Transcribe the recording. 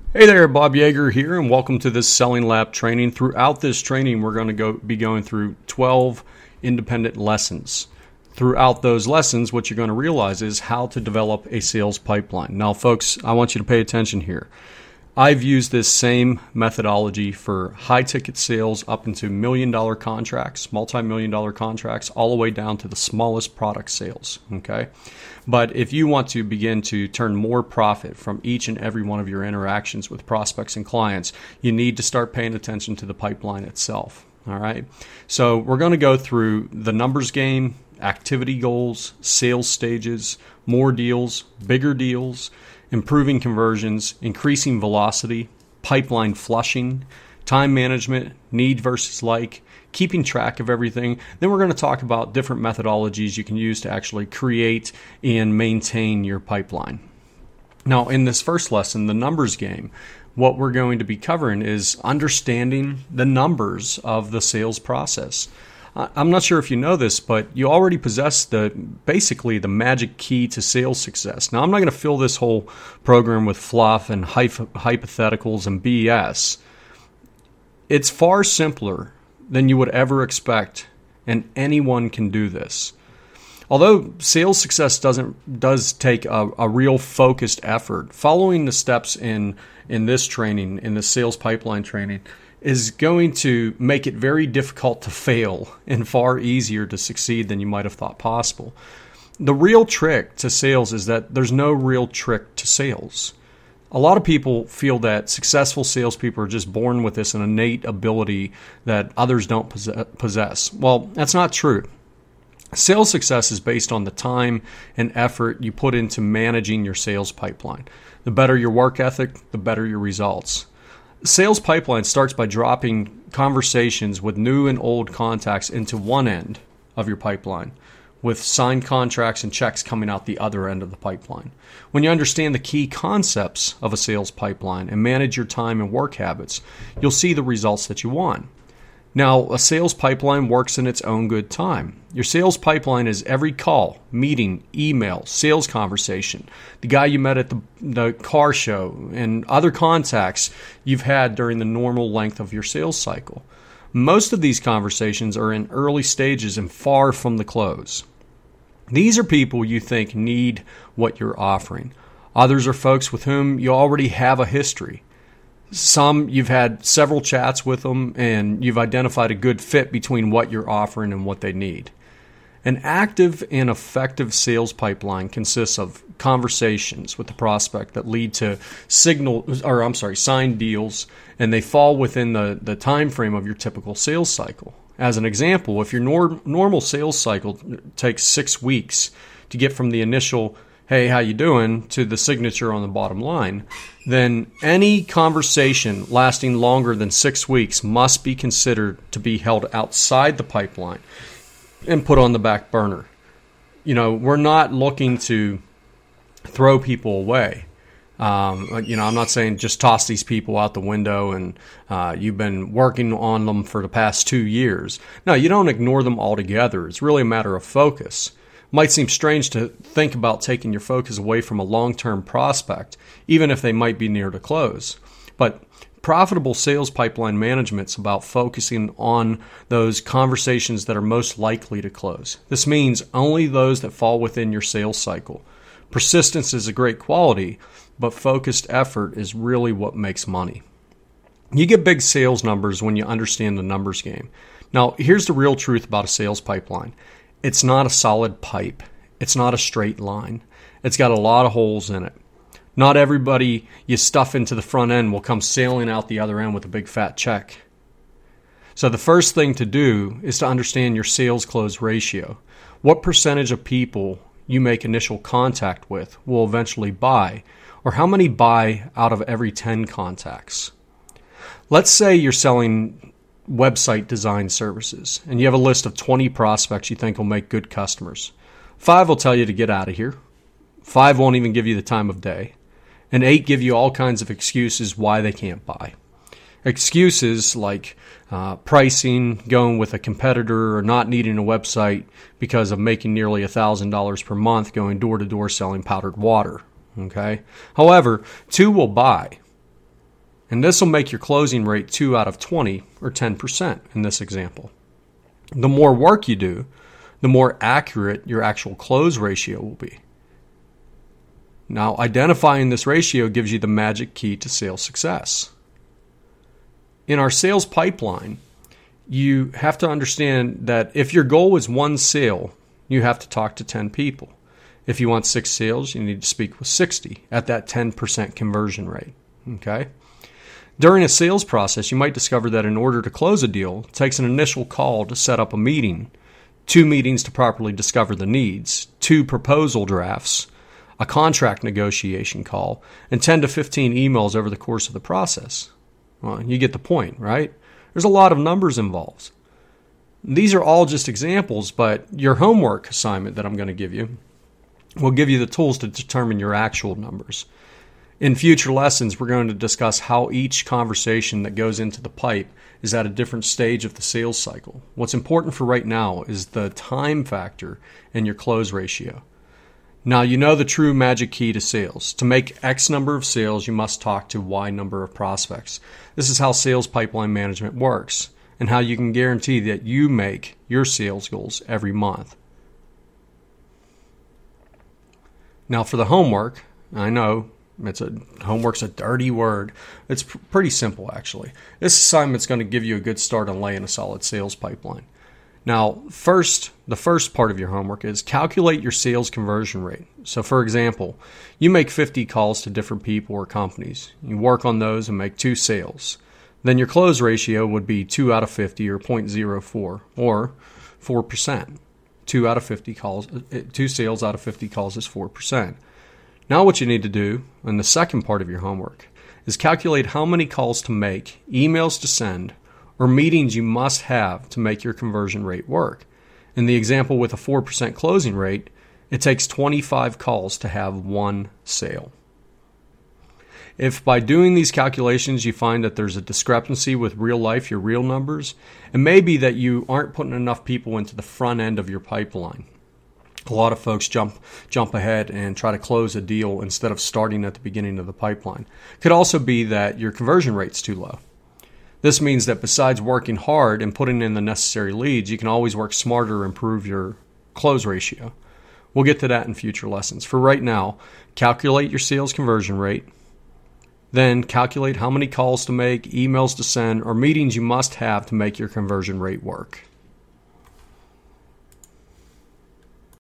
Hey there, Bob Yeager here, and welcome to this Selling Lab training. Throughout this training, we're going to be going through 12 independent lessons. Throughout those lessons, what you're going to realize is how to develop a sales pipeline. Now, folks, I want you to pay attention here. I've used this same methodology for high-ticket sales up into million-dollar contracts, multi-million-dollar contracts, all the way down to the smallest product sales, okay? But if you want to begin to turn more profit from each and every one of your interactions with prospects and clients, you need to start paying attention to the pipeline itself, all right? So we're going to go through the numbers game, activity goals, sales stages, more deals, bigger deals, improving conversions, increasing velocity, pipeline flushing, time management, need versus like, keeping track of everything. Then we're going to talk about different methodologies you can use to actually create and maintain your pipeline. Now, in this first lesson, the numbers game, what we're going to be covering is understanding the numbers of the sales process. I'm not sure if you know this, but you already possess basically the magic key to sales success. Now, I'm not going to fill this whole program with fluff and hypotheticals and BS. It's far simpler than you would ever expect, and anyone can do this. Although sales success does take a real focused effort, following the steps in this training, in the sales pipeline training, is going to make it very difficult to fail and far easier to succeed than you might have thought possible. The real trick to sales is that there's no real trick to sales. A lot of people feel that successful salespeople are just born with this an innate ability that others don't possess. Well, that's not true. Sales success is based on the time and effort you put into managing your sales pipeline. The better your work ethic, the better your results. Sales pipeline starts by dropping conversations with new and old contacts into one end of your pipeline, with signed contracts and checks coming out the other end of the pipeline. When you understand the key concepts of a sales pipeline and manage your time and work habits, you'll see the results that you want. Now, a sales pipeline works in its own good time. Your sales pipeline is every call, meeting, email, sales conversation, the guy you met at the car show, and other contacts you've had during the normal length of your sales cycle. Most of these conversations are in early stages and far from the close. These are people you think need what you're offering. Others are folks with whom you already have a history. Some you've had several chats with them and you've identified a good fit between what you're offering and what they need. An active and effective sales pipeline consists of conversations with the prospect that lead to signed deals, and they fall within the time frame of your typical sales cycle. As an example, if your normal sales cycle takes 6 weeks to get from the initial, hey, how you doing, to the signature on the bottom line, then any conversation lasting longer than 6 weeks must be considered to be held outside the pipeline and put on the back burner. You know, we're not looking to throw people away. I'm not saying just toss these people out the window and you've been working on them for the past 2 years. No, you don't ignore them altogether. It's really a matter of focus. Might seem strange to think about taking your focus away from a long-term prospect, even if they might be near to close. But profitable sales pipeline management is about focusing on those conversations that are most likely to close. This means only those that fall within your sales cycle. Persistence is a great quality, but focused effort is really what makes money. You get big sales numbers when you understand the numbers game. Now, here's the real truth about a sales pipeline. It's not a solid pipe. It's not a straight line. It's got a lot of holes in it. Not everybody you stuff into the front end will come sailing out the other end with a big fat check. So the first thing to do is to understand your sales close ratio. What percentage of people you make initial contact with will eventually buy, or how many buy out of every 10 contacts? Let's say you're selling website design services, and you have a list of 20 prospects you think will make good customers. 5 will tell you to get out of here. 5 won't even give you the time of day. And 8 give you all kinds of excuses why they can't buy. Excuses like pricing, going with a competitor, or not needing a website because of making nearly $1,000 per month going door-to-door selling powdered water. Okay. However, 2 will buy. And this will make your closing rate 2 out of 20 or 10% in this example. The more work you do, the more accurate your actual close ratio will be. Now, identifying this ratio gives you the magic key to sales success. In our sales pipeline, you have to understand that if your goal is 1 sale, you have to talk to 10 people. If you want 6 sales, you need to speak with 60 at that 10% conversion rate. Okay? During a sales process, you might discover that in order to close a deal, it takes an initial call to set up a meeting, 2 meetings to properly discover the needs, 2 proposal drafts, a contract negotiation call, and 10 to 15 emails over the course of the process. Well, you get the point, right? There's a lot of numbers involved. These are all just examples, but your homework assignment that I'm going to give you will give you the tools to determine your actual numbers. In future lessons, we're going to discuss how each conversation that goes into the pipe is at a different stage of the sales cycle. What's important for right now is the time factor and your close ratio. Now, you know the true magic key to sales. To make X number of sales, you must talk to Y number of prospects. This is how sales pipeline management works and how you can guarantee that you make your sales goals every month. Now, for the homework, I know homework's a dirty word. It's pretty simple, actually. This assignment's going to give you a good start on laying a solid sales pipeline. Now, the first part of your homework is calculate your sales conversion rate. So, for example, you make 50 calls to different people or companies. You work on those and make 2 sales. Then your close ratio would be 2 out of 50 or 0.04 or 4%. 2 sales out of 50 calls is 4%. Now what you need to do in the second part of your homework is calculate how many calls to make, emails to send, or meetings you must have to make your conversion rate work. In the example with a 4% closing rate, it takes 25 calls to have 1 sale. If by doing these calculations you find that there's a discrepancy with real life, your real numbers, it may be that you aren't putting enough people into the front end of your pipeline. A lot of folks jump ahead and try to close a deal instead of starting at the beginning of the pipeline. It could also be that your conversion rate's too low. This means that besides working hard and putting in the necessary leads, you can always work smarter to improve your close ratio. We'll get to that in future lessons. For right now, calculate your sales conversion rate. Then calculate how many calls to make, emails to send, or meetings you must have to make your conversion rate work.